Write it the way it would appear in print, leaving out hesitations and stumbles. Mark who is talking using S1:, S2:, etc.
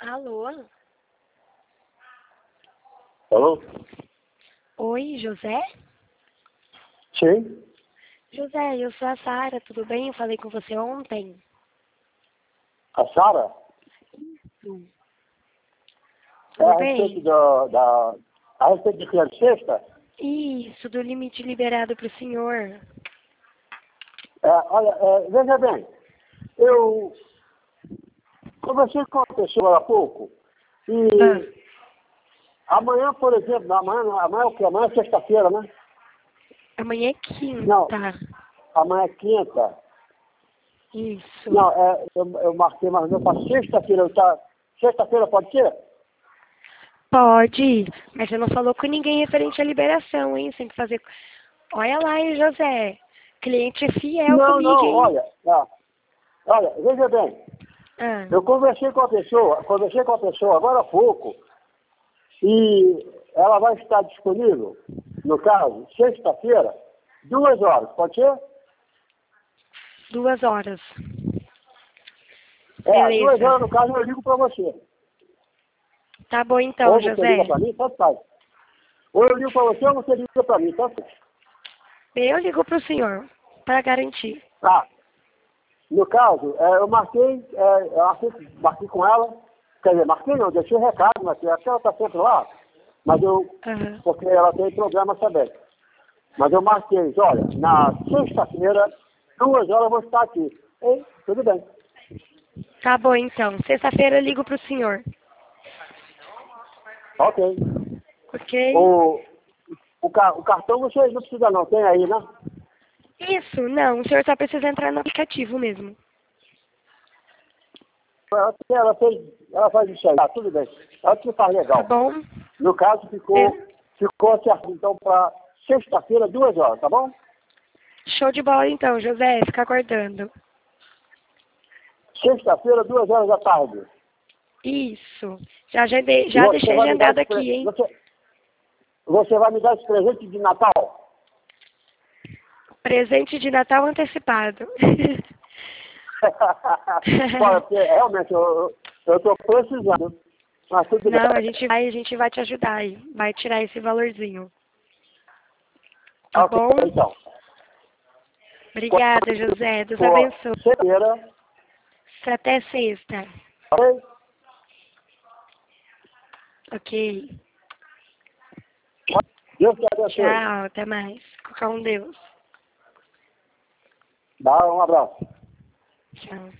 S1: Alô?
S2: Alô?
S1: Oi, José?
S2: Sim.
S1: José, eu sou a Sara, tudo bem? Eu falei com você ontem.
S2: A Sara?
S1: Hum.
S2: É
S1: Tudo
S2: a respeito
S1: bem?
S2: a respeito de que é de sexta?
S1: Isso, do limite liberado para o senhor.
S2: Olha, veja bem, eu conversei com uma pessoa há pouco
S1: Ah,
S2: e amanhã, por exemplo, amanhã é o quê? Amanhã é sexta-feira, né?
S1: amanhã é
S2: Não,
S1: quinta.
S2: amanhã é quinta.
S1: Isso.
S2: Não, eu marquei mais ou menos para sexta-feira. Sexta-feira pode ser?
S1: Pode, mas você não falou com ninguém referente à liberação, hein? Você tem que fazer... Olha lá, hein, José? Cliente é fiel
S2: Não,
S1: comigo,
S2: não,
S1: hein?
S2: olha, veja bem,
S1: Ah,
S2: eu conversei com a pessoa agora há pouco. E ela vai estar disponível, no caso, sexta-feira, 2 horas, pode ser?
S1: 2 horas.
S2: 2 horas,
S1: Beleza.
S2: no caso, eu ligo para você.
S1: Tá bom então,
S2: Ou você liga
S1: José.
S2: para mim, tanto faz. Ou eu ligo para você, ou você liga para mim, tanto faz.
S1: Eu ligo pro senhor, para garantir.
S2: Tá. No caso, eu marquei com ela, quer dizer, marquei não, deixei recado, mas acho que ela está sempre lá, mas
S1: Aham.
S2: porque ela tem problema também. Mas eu marquei, olha, na sexta-feira, 2 horas eu vou estar aqui. Ei, tudo bem.
S1: Tá bom então. Sexta-feira eu ligo pro senhor.
S2: Ok.
S1: Ok?
S2: O, o cartão você não precisa não, tem aí, né?
S1: Isso, não. O senhor só precisa entrar no aplicativo mesmo.
S2: Ela faz isso aí. Tá, tudo bem. Ela que faz
S1: Tá
S2: legal.
S1: bom?
S2: No caso,
S1: Be-
S2: ficou certo, então, para sexta-feira, 2 horas, tá bom?
S1: Show de bola então, José. Fica aguardando.
S2: Sexta-feira, 2 horas da tarde.
S1: Isso. Já
S2: Você
S1: deixei
S2: vai me dar
S1: agendado aqui, hein?
S2: você vai me dar esse presente de Natal?
S1: Presente de Natal antecipado.
S2: Olha, porque realmente eu estou precisando. Mas tudo bem.
S1: Não, a gente vai te ajudar aí. Vai tirar esse valorzinho. Tá
S2: Ok,
S1: bom?
S2: então.
S1: Obrigada, José. Deus
S2: Por
S1: abençoe.
S2: sexta-feira,
S1: Até sexta.
S2: ok?
S1: Ok.
S2: Deus te abençoe.
S1: Tchau, até mais. Com Deus.
S2: Dá um abraço.
S1: Tchau.